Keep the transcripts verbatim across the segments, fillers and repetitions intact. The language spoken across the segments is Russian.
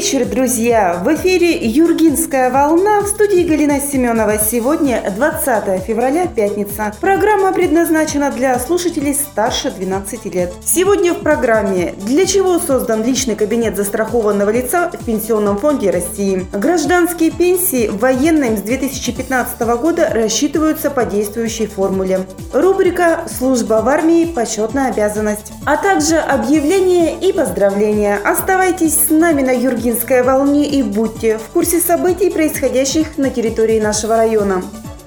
вечер, друзья! В эфире «Юргинская волна», в студии Галина Семенова. Сегодня двадцатое февраля, пятница. Программа предназначена для слушателей старше двенадцати лет. Сегодня в программе: для чего создан личный кабинет застрахованного лица в Пенсионном фонде России? Гражданские пенсии военным с две тысячи пятнадцатого года рассчитываются по действующей формуле. Рубрика «Служба в армии. Почетная обязанность». А также объявления и поздравления. Оставайтесь с нами на Юргинской волне и будьте в курсе событий, происходящих на территории нашего района.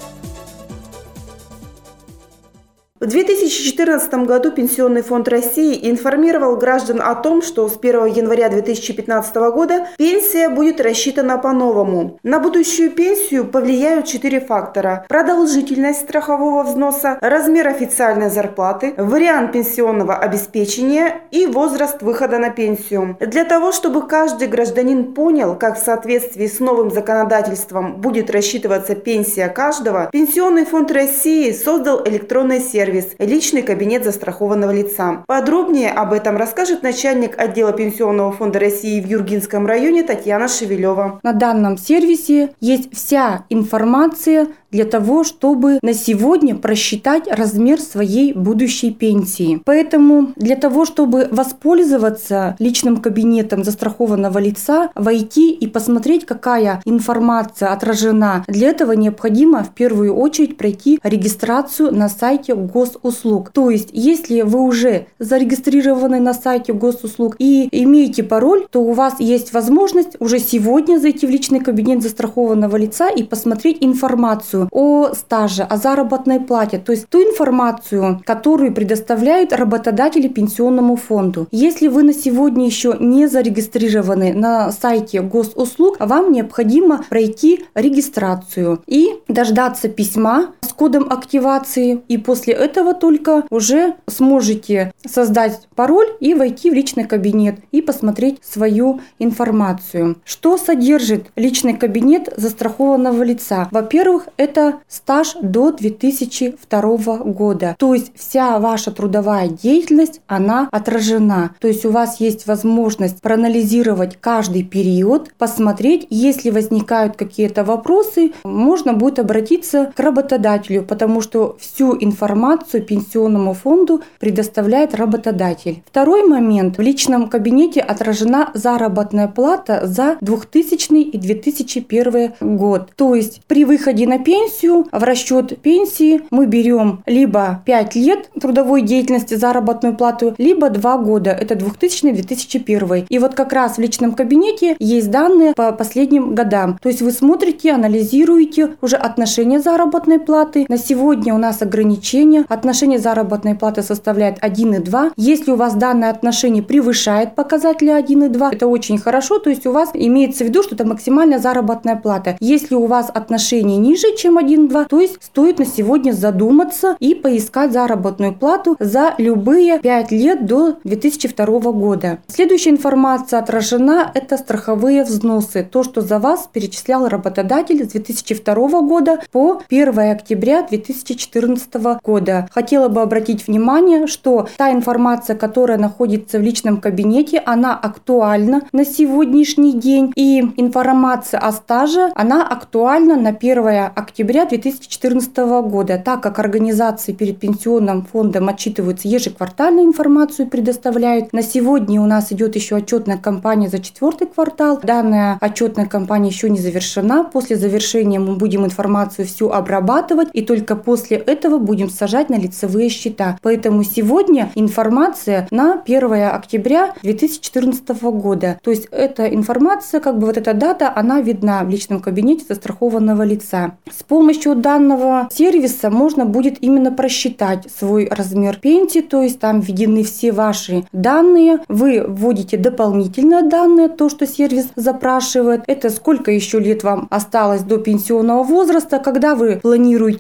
В две тысячи четырнадцатом году Пенсионный фонд России информировал граждан о том, что с первого января две тысячи пятнадцатого года пенсия будет рассчитана по-новому. На будущую пенсию повлияют четыре фактора: продолжительность страхового взноса, размер официальной зарплаты, вариант пенсионного обеспечения и возраст выхода на пенсию. Для того, чтобы каждый гражданин понял, как в соответствии с новым законодательством будет рассчитываться пенсия каждого, Пенсионный фонд России создал электронный сервис «Личный кабинет застрахованного лица». Подробнее об этом расскажет начальник отдела Пенсионного фонда России в Юргинском районе Татьяна Шевелева. На данном сервисе есть вся информация для того, чтобы на сегодня просчитать размер своей будущей пенсии. Поэтому для того, чтобы воспользоваться личным кабинетом застрахованного лица, войти и посмотреть, какая информация отражена, для этого необходимо в первую очередь пройти регистрацию на сайте госуслуг. То есть, если вы уже зарегистрированы на сайте госуслуг и имеете пароль, то у вас есть возможность уже сегодня зайти в личный кабинет застрахованного лица и посмотреть информацию о стаже, о заработной плате, то есть ту информацию, которую предоставляют работодатели Пенсионному фонду. Если вы на сегодня еще не зарегистрированы на сайте госуслуг, вам необходимо пройти регистрацию и дождаться письма с кодом активации, и после этого только уже сможете создать пароль и войти в личный кабинет и посмотреть свою информацию. Что содержит личный кабинет застрахованного лица? Во-первых, это стаж до две тысячи второго года. То есть вся ваша трудовая деятельность, она отражена. То есть у вас есть возможность проанализировать каждый период, посмотреть, если возникают какие-то вопросы, можно будет обратиться к работодателю, потому что всю информацию Пенсионному фонду предоставляет работодатель. Второй момент. В личном кабинете отражена заработная плата за двухтысячный и две тысячи первый год. То есть при выходе на пенсию в расчет пенсии мы берем либо пять лет трудовой деятельности заработную плату, либо два года. Это двухтысячный - две тысячи первый. И вот как раз в личном кабинете есть данные по последним годам. То есть вы смотрите, анализируете уже отношение заработной платы. На сегодня у нас ограничение. Отношение заработной платы составляет один и два. Если у вас данное отношение превышает показатели один и два, это очень хорошо. То есть у вас имеется в виду, что это максимальная заработная плата. Если у вас отношение ниже, чем один и два, то есть стоит на сегодня задуматься и поискать заработную плату за любые пять лет до две тысячи второго года. Следующая информация отражена – это страховые взносы. То, что за вас перечислял работодатель с две тысячи второго года по первое октября две тысячи четырнадцатого года. Хотела бы обратить внимание, что та информация, которая находится в личном кабинете, она актуальна на сегодняшний день. И информация о стаже, она актуальна на первое октября две тысячи четырнадцатого года, так как организации перед Пенсионным фондом отчитываются ежеквартально, информацию предоставляют. На сегодня у нас идет еще отчетная кампания за четвертый квартал. Данная отчетная кампания еще не завершена. После завершения мы будем информацию всю обрабатывать и только после этого будем сажать на лицевые счета. Поэтому сегодня информация на первое октября две тысячи четырнадцатого года. То есть эта информация, как бы вот эта дата, она видна в личном кабинете застрахованного лица. С помощью данного сервиса можно будет именно просчитать свой размер пенсии, то есть там введены все ваши данные, вы вводите дополнительные данные, то, что сервис запрашивает, это сколько еще лет вам осталось до пенсионного возраста, когда вы планируете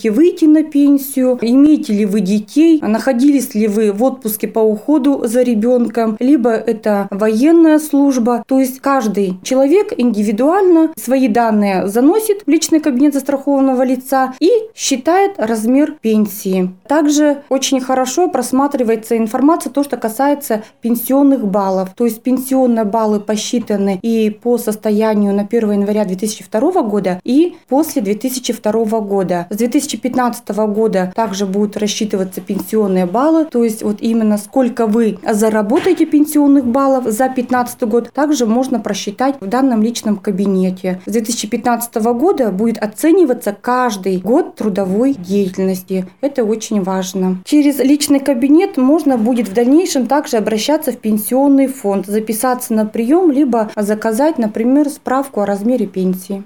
планируете выйти на пенсию, имеете ли вы детей, находились ли вы в отпуске по уходу за ребенком, либо это военная служба. То есть каждый человек индивидуально свои данные заносит в личный кабинет застрахованного лица и считает размер пенсии. Также очень хорошо просматривается информация, то, что касается пенсионных баллов. То есть пенсионные баллы посчитаны и по состоянию на первое января две тысячи второго года, и после две тысячи второго года. С две тысячи пятнадцатого года также будут рассчитываться пенсионные баллы, то есть вот именно сколько вы заработаете пенсионных баллов за две тысячи пятнадцатый год, также можно просчитать в данном личном кабинете. С две тысячи пятнадцатого года будет оцениваться каждый год трудовой деятельности. Это очень важно. Через личный кабинет можно будет в дальнейшем также обращаться в пенсионный фонд, записаться на прием, либо заказать, например, справку о размере пенсии.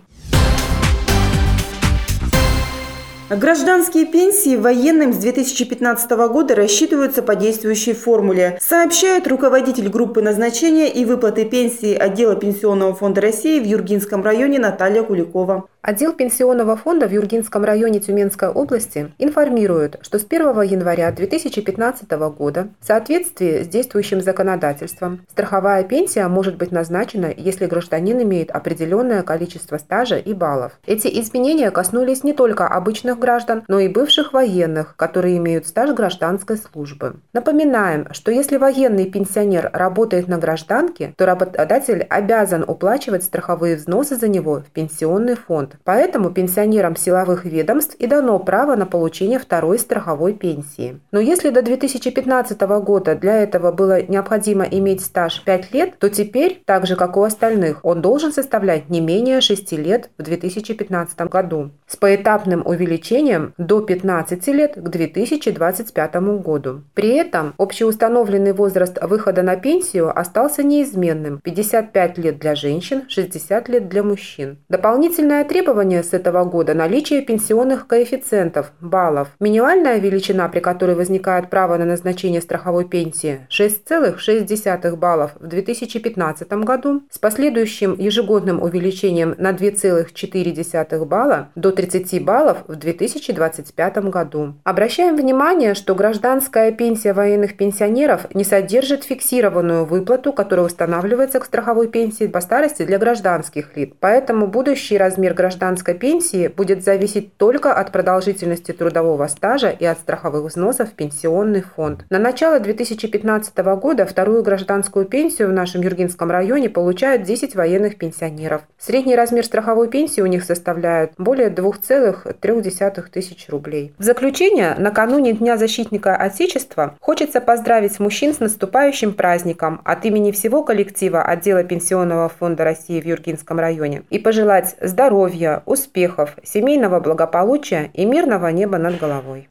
Гражданские пенсии военным с две тысячи пятнадцатого года рассчитываются по действующей формуле, сообщает руководитель группы назначения и выплаты пенсии отдела Пенсионного фонда России в Юргинском районе Наталья Куликова. Отдел Пенсионного фонда в Юргинском районе Тюменской области информирует, что с первого января две тысячи пятнадцатого года в соответствии с действующим законодательством страховая пенсия может быть назначена, если гражданин имеет определенное количество стажа и баллов. Эти изменения коснулись не только обычных граждан, но и бывших военных, которые имеют стаж гражданской службы. Напоминаем, что если военный пенсионер работает на гражданке, то работодатель обязан уплачивать страховые взносы за него в пенсионный фонд. Поэтому пенсионерам силовых ведомств и дано право на получение второй страховой пенсии. Но если до две тысячи пятнадцатого года для этого было необходимо иметь стаж пять лет, то теперь, так же как у остальных, он должен составлять не менее шести лет в две тысячи пятнадцатом году, с поэтапным увеличением до пятнадцати лет к две тысячи двадцать пятому году. При этом общеустановленный возраст выхода на пенсию остался неизменным – пятьдесят пять лет для женщин, шестьдесят лет для мужчин. Дополнительное требование с этого года – наличие пенсионных коэффициентов, баллов. Минимальная величина, при которой возникает право на назначение страховой пенсии – шесть целых шесть десятых баллов в две тысячи пятнадцатом году, с последующим ежегодным увеличением на два целых четыре десятых балла до тридцати баллов в две тысячи двадцать пятом году. Обращаем внимание, что гражданская пенсия военных пенсионеров не содержит фиксированную выплату, которая устанавливается к страховой пенсии по старости для гражданских лиц. Поэтому будущий размер гражданской пенсии будет зависеть только от продолжительности трудового стажа и от страховых взносов в пенсионный фонд. На начало две тысячи пятнадцатого года вторую гражданскую пенсию в нашем Юргинском районе получают десять военных пенсионеров. Средний размер страховой пенсии у них составляет более двух целых трёх десятых тысяч рублей. В заключение, накануне Дня защитника Отечества хочется поздравить мужчин с наступающим праздником от имени всего коллектива отдела Пенсионного фонда России в Юргинском районе и пожелать здоровья, успехов, семейного благополучия и мирного неба над головой.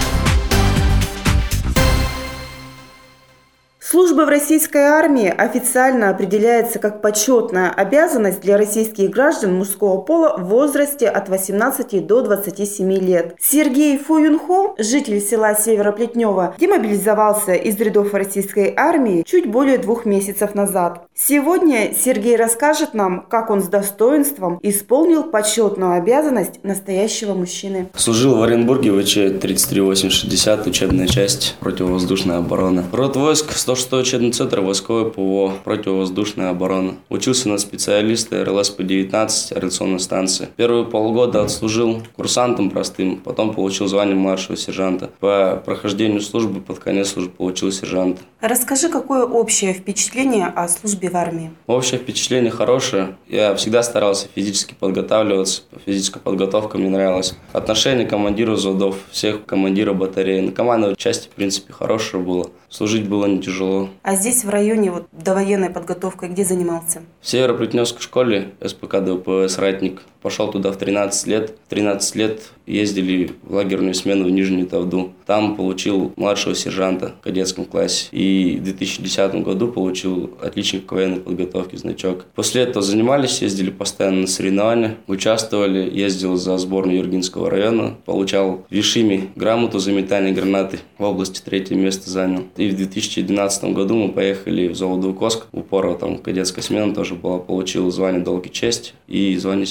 Служба в российской армии официально определяется как почетная обязанность для российских граждан мужского пола в возрасте от восемнадцати до двадцати семи лет. Сергей Фуюнхо, житель села Североплетнево, демобилизовался из рядов российской армии чуть более двух месяцев назад. Сегодня Сергей расскажет нам, как он с достоинством исполнил почетную обязанность настоящего мужчины. Служил в Оренбурге в ВЧ тридцать три восемь шестьдесят, учебная часть противовоздушная оборона. Род войск сто шестой учебный центр войсковой ПВО противовоздушная оборона. Учился на специалиста эр эл эс пэ девятнадцать авиационной станции. Первые полгода отслужил курсантом простым, потом получил звание младшего сержанта. По прохождению службы под конец службы получил сержанта. Расскажи, какое общее впечатление о службе в армии? Общее впечатление хорошее. Я всегда старался физически подготавливаться. Физическая подготовка мне нравилась. Отношение к командиру взводов, всех командиров батареи. На командной части, в принципе, хорошее было. Служить было не тяжело. А здесь в районе вот довоенной подготовкой где занимался? В Североплетневской школе эс пэ ка дэ вэ пэ эс «Ратник». Пошел туда в тринадцать лет. В тринадцать лет ездили в лагерную смену в Нижнюю Тавду. Там получил младшего сержанта в кадетском классе. И в две тысячи десятом году получил отличник военной подготовки, значок. После этого занимались, ездили постоянно на соревнования, участвовали, ездил за сборную Юргинского района, получал в Ишиме грамоту за метание гранаты, в области третье место занял. И в две тысячи двенадцатом году мы поехали в Золотоукоск, в Упорово, там кадетская смена тоже была, получил звание «Долг и честь» и звание сержанта.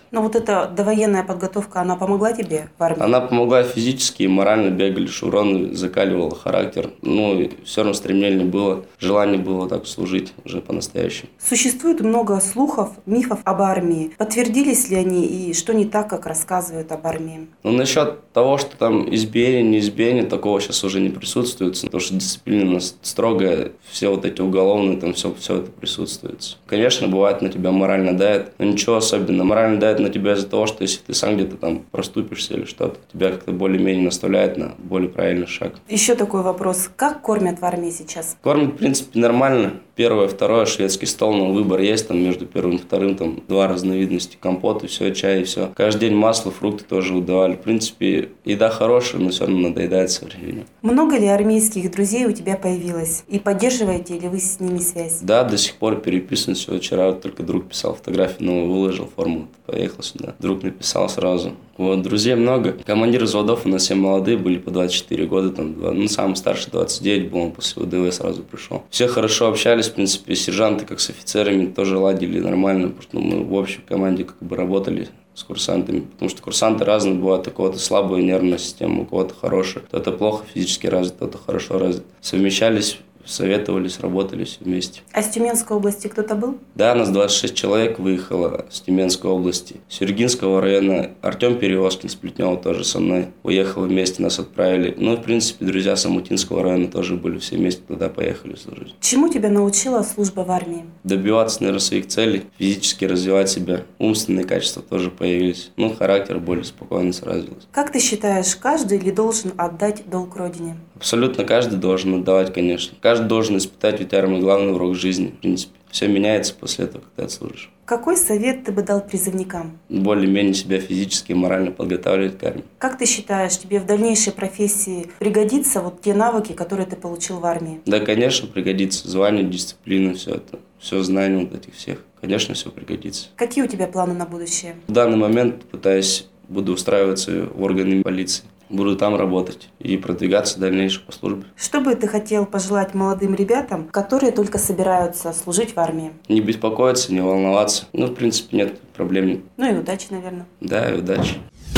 Но вот эта довоенная подготовка, она помогла тебе в армии? Она помогла физически и морально, бегали шевроны, закаливала характер. Ну, и все равно стремление было, желание было так служить уже по-настоящему. Существует много слухов, мифов об армии. Подтвердились ли они и что не так, как рассказывают об армии? Ну, насчет того, что там избиение, не избиение, такого сейчас уже не присутствует, потому что дисциплина у нас строгая, все вот эти уголовные, там все, все это присутствует. Конечно, бывает, на тебя морально давит, но ничего особенного. Морально давит на тебя из-за того, что если ты сам где-то там проступишься или что-то, тебя как-то более-менее наставляет на более правильный шаг. Еще такой вопрос. Как кормят в армии сейчас? Кормят, в принципе, нормально. Первое, второе, шведский стол, но выбор есть, там между первым и вторым, там два разновидности, компот и все, чай и все. Каждый день масло, фрукты тоже выдавали. В принципе, еда хорошая, но все равно надоедает со временем. Много ли армейских друзей у тебя появилось? И поддерживаете ли вы с ними связь? Да, до сих пор переписываемся. Вчера вот только друг писал фотографию, новую выложил, форму, поехал сюда. Друг написал сразу. Вот, друзей много. Командиры взводов у нас все молодые были, по двадцать четыре года, там, ну, самый старший двадцать девять был, он после ВДВ сразу пришел. Все хорошо общались, в принципе, сержанты, как с офицерами, тоже ладили нормально, потому что мы в общей команде как бы работали с курсантами, потому что курсанты разные бывают, у кого-то слабая нервная система, у кого-то хорошая, кто-то плохо физически развит, кто-то хорошо развит. Совмещались, советовались, работали все вместе. А с Тюменской области кто-то был? Да, нас двадцать шесть человек выехало с Тюменской области. С Юргинского района Артем Перевозкин с Плетнева тоже со мной. Уехал вместе, нас отправили. Ну, в принципе, друзья с Амутинского района тоже были, все вместе туда поехали служить. Чему тебя научила служба в армии? Добиваться, наверное, своих целей, физически развивать себя. Умственные качества тоже появились. Ну, характер более спокойно развился. Как ты считаешь, каждый ли должен отдать долг родине? Абсолютно каждый должен отдавать, конечно. Каждый должен испытать, ведь армия главный урок жизни, в принципе. Все меняется после этого, когда ты служишь. Какой совет ты бы дал призывникам? Более-менее себя физически и морально подготавливать к армии. Как ты считаешь, тебе в дальнейшей профессии пригодятся вот те навыки, которые ты получил в армии? Да, конечно, пригодится. Звание, дисциплина, все это. Все знания вот этих всех. Конечно, все пригодится. Какие у тебя планы на будущее? В данный момент пытаюсь, буду устраиваться в органы полиции. Буду там работать и продвигаться дальнейшее по службе. Что бы ты хотел пожелать молодым ребятам, которые только собираются служить в армии? Не беспокоиться, не волноваться. Ну, в принципе, нет проблем. Ну и удачи, наверное. Да, и удачи.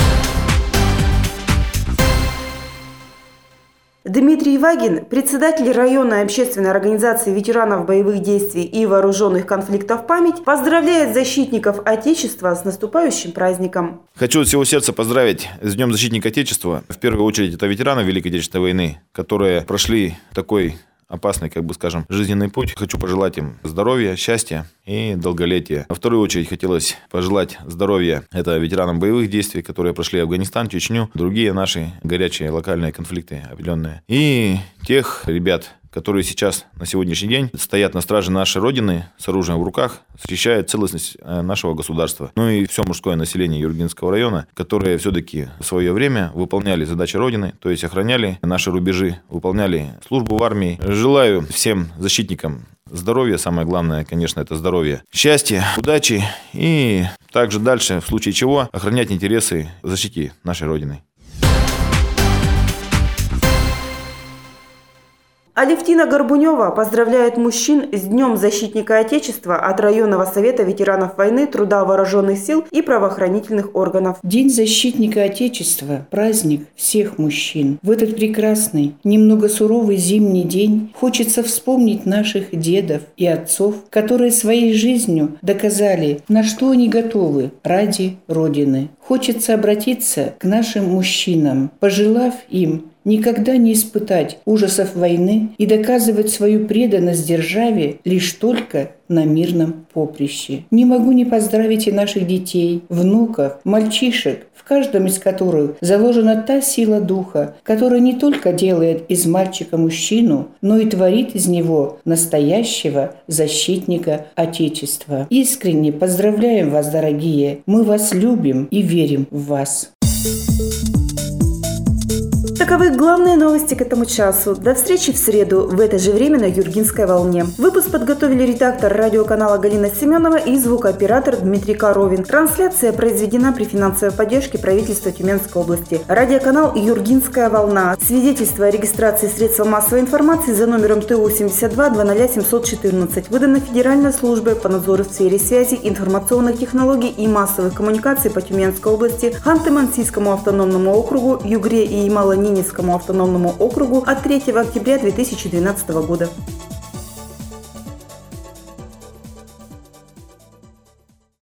Дмитрий Вагин, председатель районной общественной организации ветеранов боевых действий и вооруженных конфликтов «Память», поздравляет защитников Отечества с наступающим праздником. Хочу от всего сердца поздравить с Днем защитника Отечества. В первую очередь это ветераны Великой Отечественной войны, которые прошли такой опасный, как бы скажем, жизненный путь. Хочу пожелать им здоровья, счастья и долголетия. Во вторую очередь хотелось пожелать здоровья это ветеранам боевых действий, которые прошли Афганистан, Чечню, другие наши горячие локальные конфликты определенные. И тех ребят, которые сейчас на сегодняшний день стоят на страже нашей Родины с оружием в руках, защищают целостность нашего государства. Ну и все мужское население Юргинского района, которые все-таки в свое время выполняли задачи Родины, то есть охраняли наши рубежи, выполняли службу в армии. Желаю всем защитникам здоровья, самое главное, конечно, это здоровье, счастья, удачи и также дальше, в случае чего, охранять интересы защиты нашей Родины. Алевтина Горбунева поздравляет мужчин с Днем защитника Отечества от районного совета ветеранов войны, труда вооруженных сил и правоохранительных органов. День защитника Отечества – праздник всех мужчин. В этот прекрасный, немного суровый зимний день хочется вспомнить наших дедов и отцов, которые своей жизнью доказали, на что они готовы ради Родины. Хочется обратиться к нашим мужчинам, пожелав им никогда не испытать ужасов войны и доказывать свою преданность державе лишь только на мирном поприще. Не могу не поздравить и наших детей, внуков, мальчишек, в каждом из которых заложена та сила духа, которая не только делает из мальчика мужчину, но и творит из него настоящего защитника Отечества. Искренне поздравляем вас, дорогие! Мы вас любим и верим в вас. Таковы главные новости к этому часу. До встречи в среду в это же время на Юргинской волне. Выпуск подготовили редактор радиоканала Галина Семенова и звукооператор Дмитрий Коровин. Трансляция произведена при финансовой поддержке правительства Тюменской области. Радиоканал Юргинская волна. Свидетельство о регистрации средства массовой информации за номером Т У семьдесят два двадцать семьсот четырнадцать выдано Федеральной службой по надзору в сфере связи, информационных технологий и массовых коммуникаций по Тюменской области, Ханты-Мансийскому автономному округу, Югре и Ямало-Ненецкому автономному округу от третьего октября две тысячи двенадцатого года.